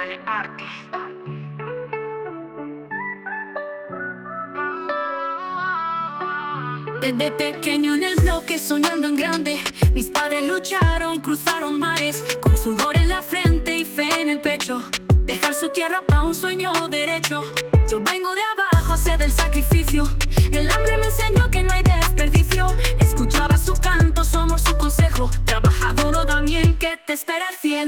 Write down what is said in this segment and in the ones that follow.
Visual Artist. Desde pequeño en el bloque soñando en grande, mis padres lucharon, cruzaron mares, con sudor en la frente y fe en el pecho, dejar su tierra para un sueño derecho. Yo vengo de abajo, sé del sacrificio, el hambre me enseñó que no hay desperdicio. Escuchaba su canto, su amor, su consejo, trabaja duro también que te espera el cielo.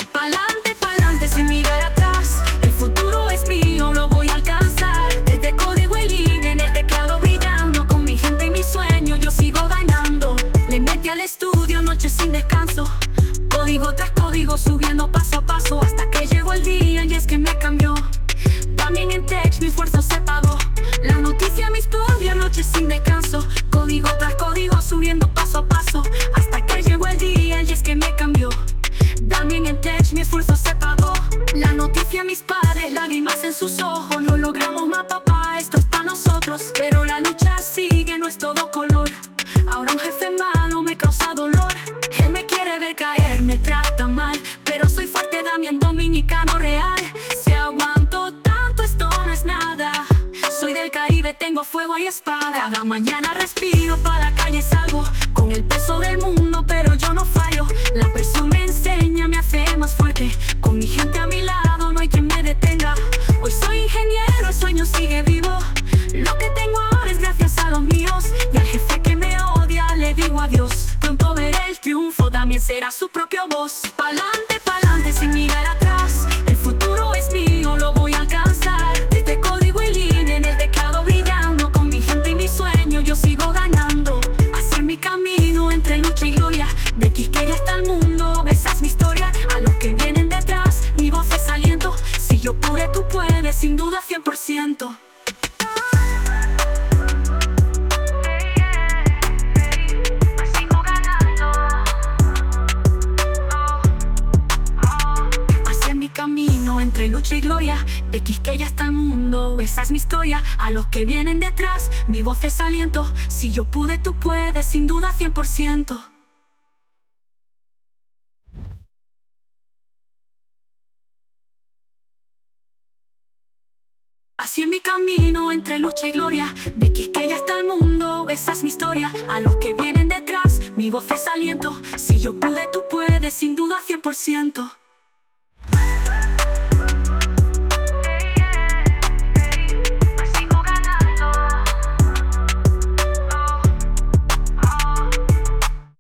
Pa'lante sin mirar atrás, el futuro es mío, lo voy a alcanzar. Desde código y línea en el teclado brillando, con mi gente y mi sueño yo sigo ganando. Le metí al estudio noches sin descanso, código tras código subiendo paso a paso, hasta que llegó el día y es que me cambió. También en tech mi esfuerzo se pagó, la noticia mi historia, noches sin descanso, código tras código subiendo paso a paso, hasta que llegó el día y es que me cambió. También en tech mi esfuerzo se pagó, la noticia mis padres, lágrimas en sus ojos. Lo logramos más papá, esto es para nosotros, pero la lucha sigue, no es todo color. Ahora un jefe malo me causa dolor, él me quiere ver caer, me trata mal, pero soy fuerte, Damián dominicano real. Si aguanto tanto esto no es nada, soy del Caribe, tengo fuego y espada. Cada mañana respiro, para la calle salgo, con el peso del mundo pero yo no fallo. La presión me enseña, me hace más fuerte, con mi gente a mi lado no hay quien me detenga. Hoy soy ingeniero, el sueño sigue vivo, lo que tengo ahora es gracias a los míos, y al jefe que me odia le digo adiós. Pronto veré el triunfo, también será su propia voz. Pa'lante sin mirar atrás, el futuro es mío, lo voy a alcanzar. Desde código y línea en el teclado brillando, con mi gente y mi sueño yo sigo ganando. Hacer mi camino entre lucha y gloria, de Quisqueya hasta el mundo, esa es mi historia. A los que vienen detrás, mi voz es aliento, si yo pude tú puedes, sin duda 100%. Camino entre lucha y gloria, de Quisqueya hasta el mundo, esa es mi historia. A los que vienen detrás, mi voz es aliento, si yo pude tú puedes, sin duda 100%. Así es mi camino entre lucha y gloria, de Quisqueya hasta el mundo, esa es mi historia. A los que vienen detrás, mi voz es aliento, si yo pude tú puedes, sin duda 100%.